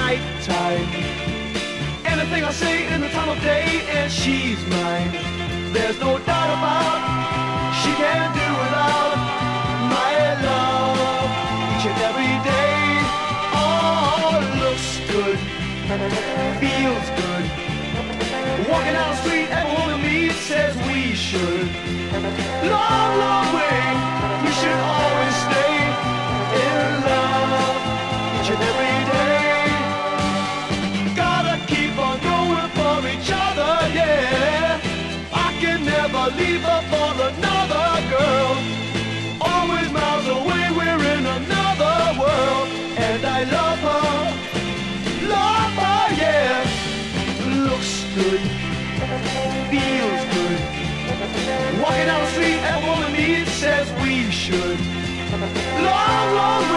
night time. Anything I say in the time of day, and she's mine. There's no doubt about she can't do without my love each and every day. Oh, looks good, feels good. Walking down the street, everyone we meet says we should. Long, long way, we should always stay in love each and every day. Gotta keep on going for each other, yeah. I can never leave her for another girl. Always miles away, we're in another world. And I love her, yeah. Looks good, feels good. Walking down the street, everyone we meet says we should. Long, long